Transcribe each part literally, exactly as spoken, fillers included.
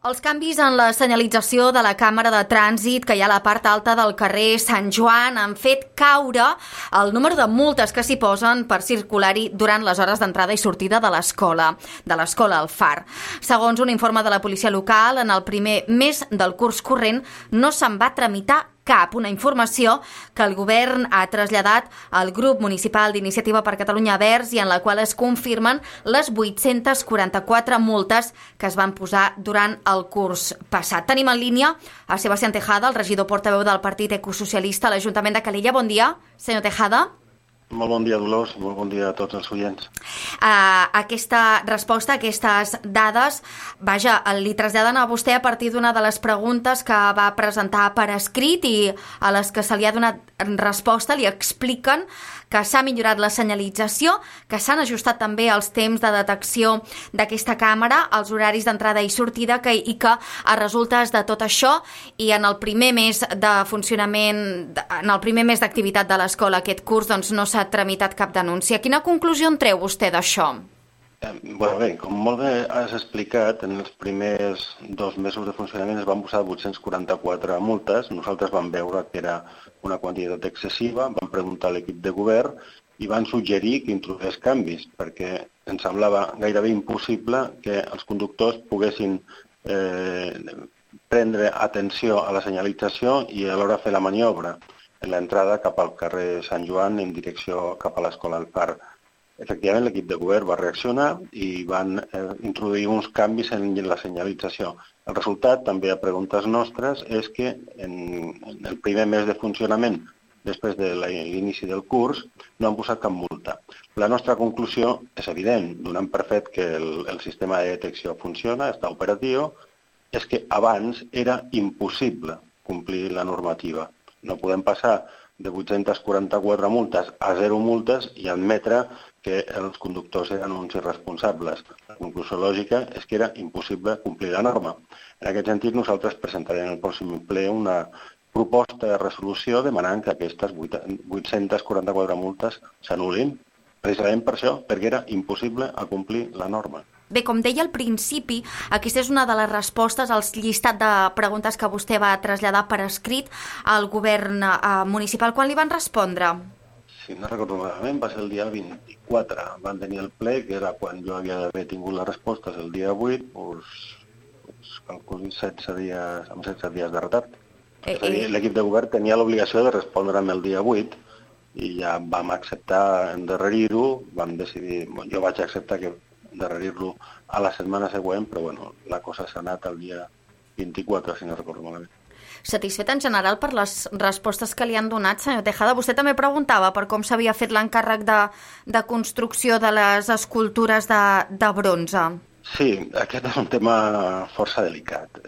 Els canvis en la senyalització de la càmera de trànsit que hi ha a la part alta del carrer Sant Joan han fet caure el número de multes que s'hi posen per circular-hi durant les hores d'entrada i sortida de l'escola, de l'escola al Far. Segons un informe de la policia local, en el primer mes del curs corrent no se'n va tramitar cap, una informació que el govern ha traslladat al grup municipal d'Iniciativa per Catalunya Verds i en la qual es confirmen les vuit-centes quaranta-quatre multes que es van posar durant el curs passat. Tenim en línia a Sebastián Tejada, el regidor portaveu del Partit Ecosocialista a l'Ajuntament de Calella. Bon dia, senyor Tejada. Molt bon dia, Dolors, i molt bon dia a tots els oients. Uh, aquesta resposta, aquestes dades, vaja, li traslladen a vostè a partir d'una de les preguntes que va presentar per escrit i a les que se li ha donat resposta, li expliquen que s'ha millorat la senyalització, que s'han ajustat també els temps de detecció d'aquesta càmera, els horaris d'entrada i sortida, que, i que a resultes de tot això i en el primer mes de funcionament, en el primer mes d'activitat de l'escola aquest curs, doncs no s'ha tramitat cap denúncia. Quina conclusió en treu vostè d'això? Eh, bueno, bé, com molt bé has explicat, en els primers dos mesos de funcionament es van posar vuit-centes quaranta-quatre multes. Nosaltres vam veure que era una quantitat excessiva, vam preguntar a l'equip de govern i van suggerir que introduís canvis, perquè ens semblava gairebé impossible que els conductors poguessin eh, prendre atenció a la senyalització i alhora fer la maniobra en l'entrada cap al carrer Sant Joan en direcció cap a l'escola al Far. Efectivament, l'equip de govern va reaccionar i van eh, introduir uns canvis en la senyalització. El resultat, també a preguntes nostres, és que en, en el primer mes de funcionament, després de l'inici del curs, no han posat cap multa. La nostra conclusió és evident, donant per fet que el, el sistema de detecció funciona, està operatiu, és que abans era impossible complir la normativa. No podem passar de vuit-centes quaranta-quatre multes a zero multes i admetre que els conductors eren uns irresponsables. La conclusió lògica és que era impossible complir la norma. En aquest sentit, nosaltres presentarem en el pròxim ple una proposta de resolució demanant que aquestes vuit-centes quaranta-quatre multes s'anul·lin, precisament per això, perquè era impossible acomplir la norma. Bé, com deia al principi, aquesta és una de les respostes al llistat de preguntes que vostè va traslladar per escrit al govern eh, municipal. Quan li van respondre? Si no recordo malament, va ser el dia vint-i-quatre. Van tenir el ple, que era quan jo havia d'haver tingut les respostes el dia vuit, doncs, doncs calculi setze dies, amb setze dies de retard. Eh, eh. L'equip de govern tenia l'obligació de respondre'm el dia vuit i ja vam acceptar endarrerir-ho, vam decidir, jo vaig acceptar que endarrerir-lo a la setmana següent, però bueno, la cosa s'ha anat el dia vint-i-quatre, si no recordo malament. Satisfet en general per les respostes que li han donat, senyor Tejada? Vostè també preguntava per com s'havia fet l'encàrrec de, de construcció de les escultures de, de bronze. Sí, aquest és un tema força delicat.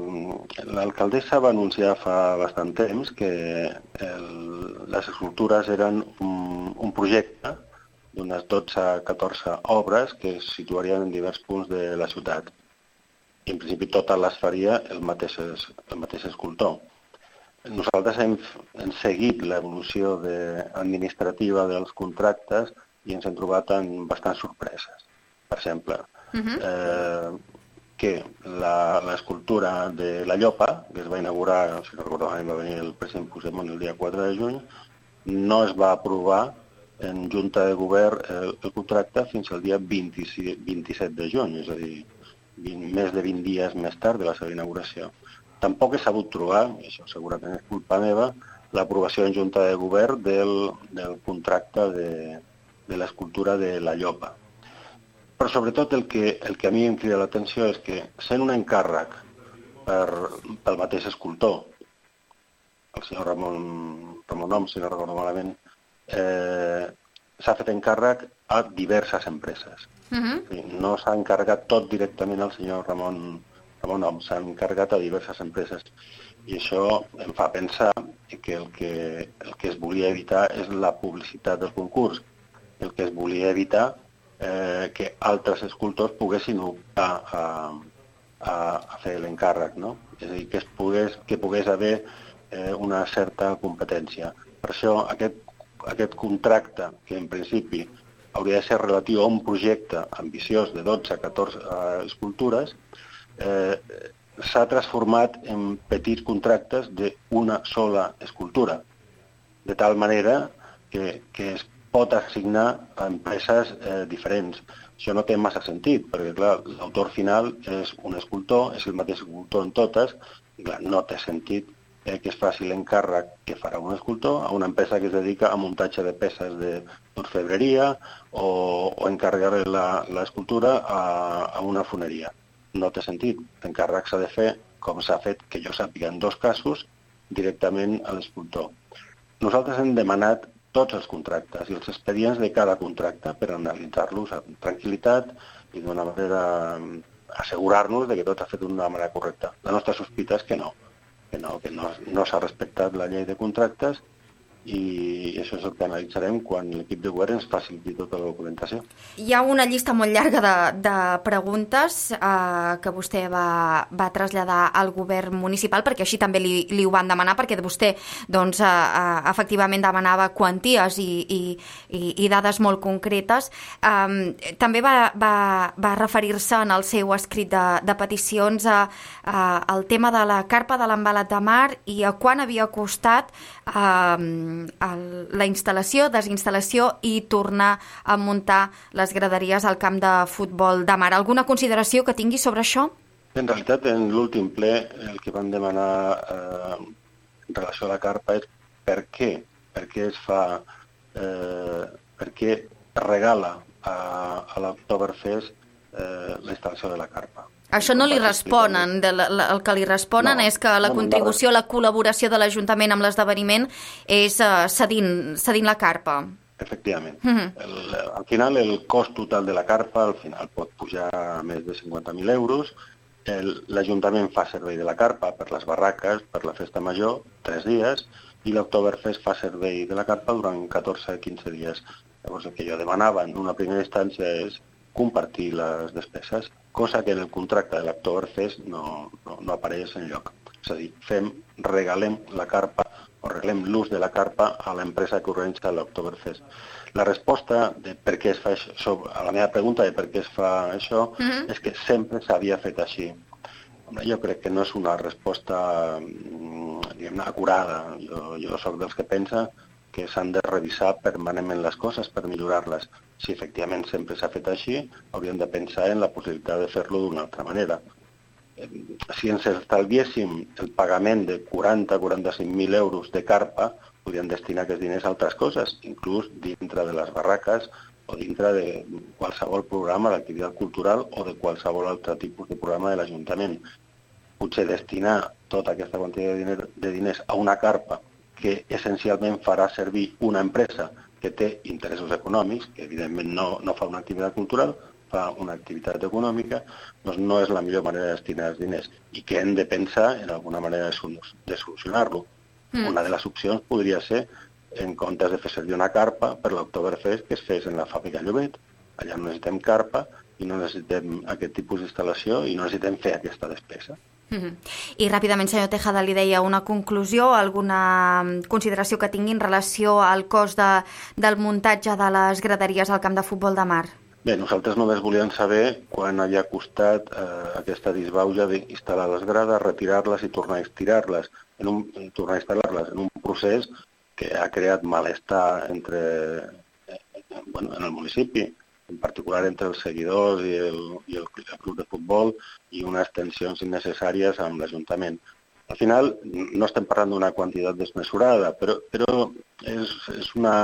L'alcaldessa va anunciar fa bastant temps que el, les escultures eren un, un projecte d'unes dotze a catorze obres que es situarien en diversos punts de la ciutat. I en principi totes les faria el mateix, el mateix escultor. Nosaltres hem, hem seguit l'evolució de, administrativa dels contractes i ens hem trobat amb bastants sorpreses. Per exemple, uh-huh. eh, que l'escultura de la Llopa, que es va inaugurar, si no recordo, va venir el president Puigdemont el dia quatre de juny, no es va aprovar en Junta de Govern el, el contracte fins al dia vint-i-set de juny, és a dir, vint, més de vint dies més tard de la seva inauguració. Tampoc he sabut trobar, i això segurament és culpa meva, l'aprovació en Junta de Govern del, del contracte de, de l'escultura de la Llopa. Però sobretot el que, el que a mi em crida l'atenció és que, sent un encàrrec per, pel mateix escultor, el senyor Ramon, Ramon Om, si no recordo malament, Eh, s'ha fet encàrrec a diverses empreses. Uh-huh. No s'ha encarregat tot directament al senyor Ramon, Ramon Om, s'ha encarregat a diverses empreses. I això em fa pensar que el, que el que es volia evitar és la publicitat del concurs. El que es volia evitar eh, que altres escultors poguessin optar a, a, a fer l'encàrrec, no? És a dir, que, es pogués, que pogués haver eh, una certa competència. Per això aquest aquest contracte, que en principi hauria de ser relatiu a un projecte ambiciós de dotze a catorze escultures, eh, s'ha transformat en petits contractes d'una sola escultura, de tal manera que, que es pot assignar a empreses eh, diferents. Això no té massa sentit, perquè clar, l'autor final és un escultor, és el mateix escultor en totes, i clar, no té sentit eh, que es faci l'encàrrec que farà un escultor a una empresa que es dedica a muntatge de peces d'orfebreria o, o encarregar l'escultura a, a una foneria. No té sentit. L'encàrrec s'ha de fer, com s'ha fet, que jo sàpiga en dos casos, directament a l'escultor. Nosaltres hem demanat tots els contractes i els expedients de cada contracte per analitzar-los amb tranquil·litat i d'una manera assegurar-nos de que tot s'ha fet d'una manera correcta. La nostra sospita és que no, que no, que no, no s'ha respectat la llei de contractes i això és el que analitzarem quan l'equip de govern ens faciliti tota la documentació. Hi ha una llista molt llarga de, de preguntes eh, que vostè va, va traslladar al govern municipal, perquè així també li, li ho van demanar, perquè vostè doncs, eh, eh, efectivament demanava quanties i, i, i, i dades molt concretes. Eh, també va, va, va referir-se en el seu escrit de, de peticions a, a, al tema de la carpa de l'embalat de mar i a quan havia costat eh, El, la instal·lació, desinstal·lació i tornar a muntar les graderies al camp de futbol de mar. Alguna consideració que tingui sobre això? En realitat, en l'últim ple, el que van demanar eh, en relació a la carpa és per què, per què es fa, eh, per què regala a, a l'Oktoberfest eh, la instal·lació de la carpa. Això no li responen. El que li responen no, és que la contribució, la col·laboració de l'Ajuntament amb l'esdeveniment és uh, cedint, cedint la carpa. Efectivament. Uh-huh. el, al final, el cost total de la carpa al final pot pujar a més de cinquanta mil euros. L'Ajuntament fa servei de la carpa per les barraques, per la festa major, tres dies, i l'Oktoberfest fa servei de la carpa durant catorze a quinze dies. Llavors, el que jo demanava en una primera instància és compartir les despeses, cosa que en el contracte de l'Oktoberfest no, no, no apareix enlloc. És a dir, fem, regalem la carpa o regalem l'ús de la carpa a l'empresa que organitza l'Oktoberfest. La resposta de per què es fa això, a la meva pregunta de per què es fa això, uh-huh. és que sempre s'havia fet així. Jo crec que no és una resposta diguem-ne acurada. Jo, jo soc dels que pensa que s'han de revisar permanentment les coses per millorar-les. Si efectivament sempre s'ha fet així, hauríem de pensar en la possibilitat de fer-lo d'una altra manera. Si ens estalviéssim el pagament de quaranta a quaranta-cinc mil euros de carpa, podríem destinar aquests diners a altres coses, inclús dintre de les barraques o dintre de qualsevol programa d'activitat cultural o de qualsevol altre tipus de programa de l'Ajuntament. Potser destinar tota aquesta quantitat de diners, de diners a una carpa que essencialment farà servir una empresa que té interessos econòmics, que evidentment no, no fa una activitat cultural, fa una activitat econòmica, doncs no és la millor manera de destinar els diners i que hem de pensar en alguna manera de, de solucionar-lo. Mm. Una de les opcions podria ser, en comptes de fer servir una carpa per l'Oktoberfest, que es fes en la fàbrica Llobet. Allà no necessitem carpa i no necessitem aquest tipus d'instal·lació i no necessitem fer aquesta despesa. Mm-hmm. I ràpidament, senyor Tejada, li deia una conclusió, alguna consideració que tingui en relació al cost de, del muntatge de les graderies al camp de futbol de mar? Bé, nosaltres només volíem saber quan havia costat eh, aquesta disbauxa d'instal·lar les grades, retirar-les i tornar a estirar-les, en un, tornar a instal·lar-les en un procés que ha creat malestar entre, eh, bueno, en el municipi, en particular entre els seguidors i el, i el, el club de futbol, i unes tensions innecessàries amb l'Ajuntament. Al final, no estem parlant d'una quantitat desmesurada, però, però és, és, una,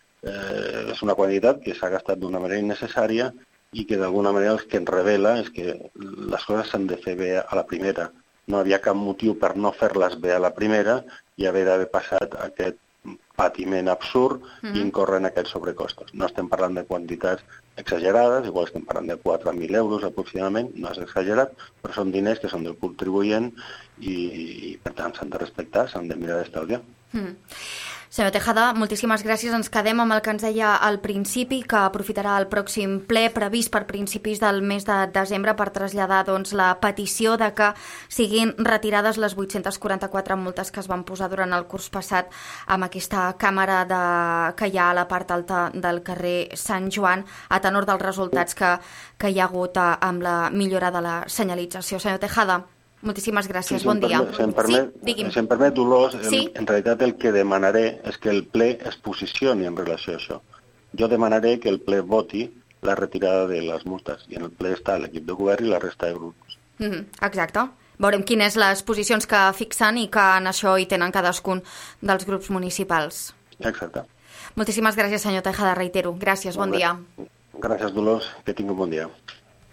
eh, és una quantitat que s'ha gastat d'una manera innecessària i que d'alguna manera el que ens revela és que les coses s'han de fer bé a la primera. No havia cap motiu per no fer-les bé a la primera i haver d'haver passat aquest patiment absurd mm-hmm. i incórrer en aquests sobrecostos. No estem parlant de quantitats exagerades, igual estem parlant de quatre mil euros aproximadament, no és exagerat, però són diners que són del contribuent i, i per tant s'han de respectar, s'han de mirar d'estalviar. Mm. Senyor Tejada, moltíssimes gràcies. Ens quedem amb el que ens deia al principi, que aprofitarà el pròxim ple previst per principis del mes de desembre per traslladar doncs, la petició de que siguin retirades les vuit-centes quaranta-quatre multes que es van posar durant el curs passat amb aquesta càmera de... que hi ha a la part alta del carrer Sant Joan, a tenor dels resultats que, que hi ha hagut amb la millora de la senyalització. Senyor Tejada, Moltíssimes gràcies, Sí, bon si em dia. permet, si em permet, Sí, digui'm. si em permet Dolors, el, Sí. en realitat el que demanaré és que el ple es posicioni en relació a això. Jo demanaré que el ple voti la retirada de les multes, i en el ple està l'equip de govern i la resta de grups. Mm-hmm, exacte. Veurem quines les posicions que fixen i que en això hi tenen cadascun dels grups municipals. Exacte. Moltíssimes gràcies, senyor Tejada, reitero. Gràcies, bon dia. Gràcies, Dolors, que tingui un bon dia.